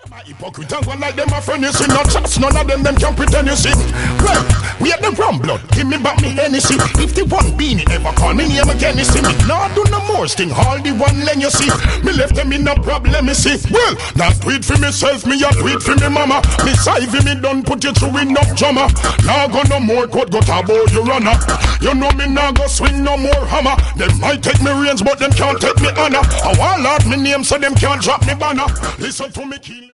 Hypocrite and one like them a friend, you see. Not just none of them can pretend, you see. Well, we have the rum blood, give me back me Hennessy. If the one beanie ever call me name again, you see me. Now do no more sting, all the one lane, you see. Me left them in no problem, you see. Well, not tweet for myself, me a tweet for me mama. Me side me done put you through enough drama. Now go no more court, go tabo you runner. You know me now go swing no more hammer. Them might take me range, but them can't take me honor. I want out me name so them can't drop me banner. Listen to me kill.